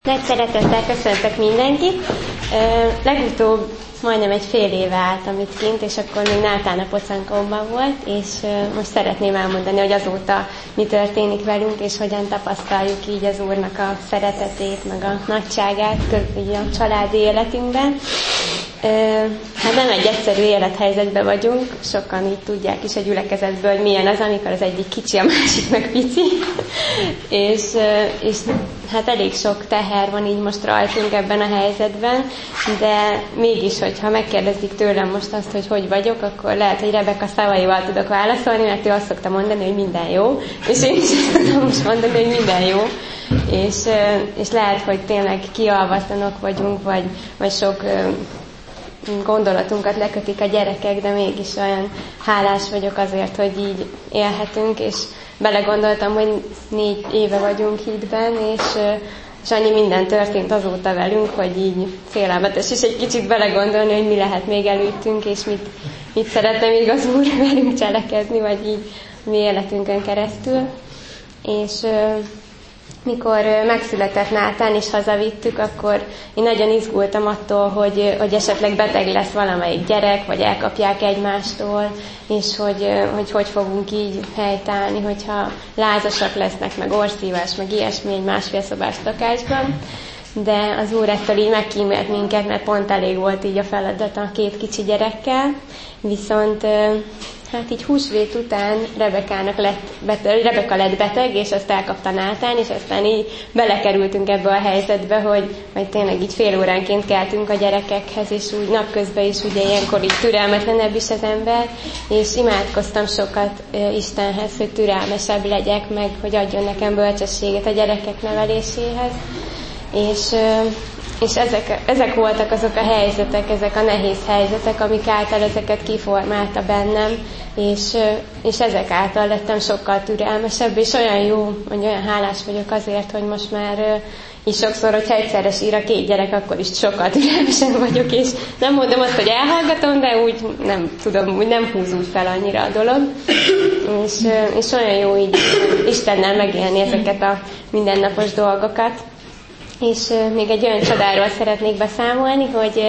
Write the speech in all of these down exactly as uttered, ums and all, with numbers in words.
Nagy szeretettel köszöntök mindenkit. Legutóbb majdnem egy fél éve álltam itt kint, és akkor még Nátán a Pocankomban volt, és most szeretném elmondani, hogy azóta mi történik velünk, és hogyan tapasztaljuk így az Úrnak a szeretetét, meg a nagyságát így a családi életünkben. Hát nem egy egyszerű élethelyzetben vagyunk, sokan így tudják is a gyülekezetből, hogy milyen az, amikor az egyik kicsi, a másik meg pici, és, és hát elég sok teher van így most rajtunk ebben a helyzetben, de mégis, hogyha megkérdezik tőlem most azt, hogy hogy vagyok, akkor lehet, hogy Rebeka szavaival tudok válaszolni, mert ő azt szokta mondani, hogy minden jó, és én is tudom most mondani, hogy minden jó, és, és lehet, hogy tényleg kialvatlanok vagyunk, vagy, vagy sok gondolatunkat lekötik a gyerekek, de mégis olyan hálás vagyok azért, hogy így élhetünk, és belegondoltam, hogy négy éve vagyunk hitben, és, és annyi minden történt azóta velünk, hogy így félelmetes is egy kicsit belegondolni, hogy mi lehet még előttünk, és mit, mit szeretne még az Úr velünk cselekedni, vagy így mi életünkön keresztül. És mikor megszületett Nátán és hazavittük, akkor én nagyon izgultam attól, hogy, hogy esetleg beteg lesz valamelyik gyerek, vagy elkapják egymástól, és hogy hogy, hogy fogunk így helytállni, hogyha lázasak lesznek, meg orszívás, meg ilyesmi egy másfél szobás lakásban. De az Úr ettől így megkímélt minket, mert pont elég volt így a feladat a két kicsi gyerekkel. Viszont hát így húsvét után Rebekának lett beteg, Rebeka lett beteg, és azt elkapta Nátán, és aztán így belekerültünk ebbe a helyzetbe, hogy, hogy tényleg így fél óránként keltünk a gyerekekhez, és úgy napközben is ugye ilyenkor így türelmetlenebb is az ember, és imádkoztam sokat Istenhez, hogy türelmesebb legyek, meg hogy adjon nekem bölcsességet a gyerekek neveléséhez. És, és ezek, ezek voltak azok a helyzetek, ezek a nehéz helyzetek, amik által ezeket kiformálta bennem, és, és ezek által lettem sokkal türelmesebb, és olyan jó, hogy olyan hálás vagyok azért, hogy most már így sokszor, hogyha egyszerre sír a két gyerek, akkor is sokkal türelmesebb vagyok, és nem mondom azt, hogy elhallgatom, de úgy nem tudom, úgy nem húz úgy fel annyira a dolog, és, és olyan jó így Istennel megélni ezeket a mindennapos dolgokat. És még egy olyan csodáról szeretnék beszámolni, hogy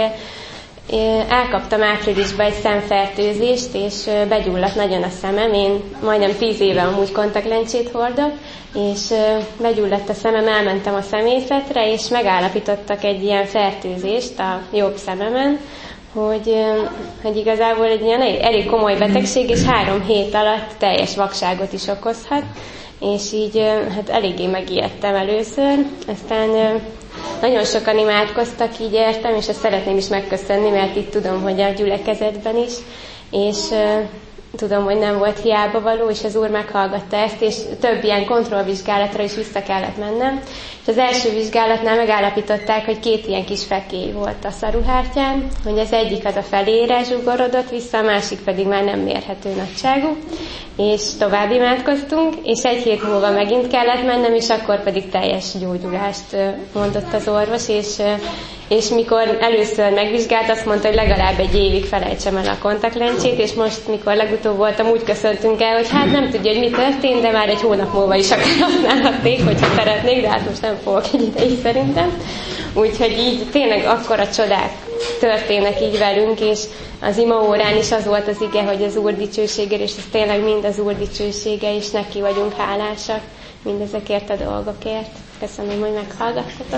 elkaptam áprilisban egy szemfertőzést, és begyulladt nagyon a szemem. Én majdnem tíz éve amúgy kontaktlencsét hordok, és begyulladt a szemem, elmentem a szemészetre, és megállapítottak egy ilyen fertőzést a jobb szememen, hogy, hogy igazából egy ilyen elég komoly betegség, és három hét alatt teljes vakságot is okozhat. És így hát eléggé megijedtem először, aztán nagyon sokan imádkoztak, így értem, és ezt szeretném is megköszönni, mert itt tudom, hogy a gyülekezetben is, és tudom, hogy nem volt hiába való, és az Úr meghallgatta ezt, és több ilyen kontrollvizsgálatra is vissza kellett mennem. És az első vizsgálatnál megállapították, hogy két ilyen kis fekély volt a szaruhártyán, hogy az egyik az a felére zsugorodott vissza, a másik pedig már nem mérhető nagyságú, és tovább imádkoztunk, és egy hét múlva megint kellett mennem, és akkor pedig teljes gyógyulást mondott az orvos, és, és mikor először megvizsgált, azt mondta, hogy legalább egy évig felejtsem el a kontaktlencsét, és most, mikor legutóbb voltam, úgy köszöntünk el, hogy hát nem tudja, hogy mi történt, de már egy hónap múlva is akár használhatnék, hogyha szeretnék, de hát most nem fogok egy ideig szerintem. Úgyhogy így tényleg akkora csodák történnek így velünk, és az imaórán is az volt az ige, hogy az Úr dicsőségére, és ez tényleg mind az Úr dicsősége, és neki vagyunk hálásak mindezekért a dolgokért. Köszönöm, hogy meghallgattatok.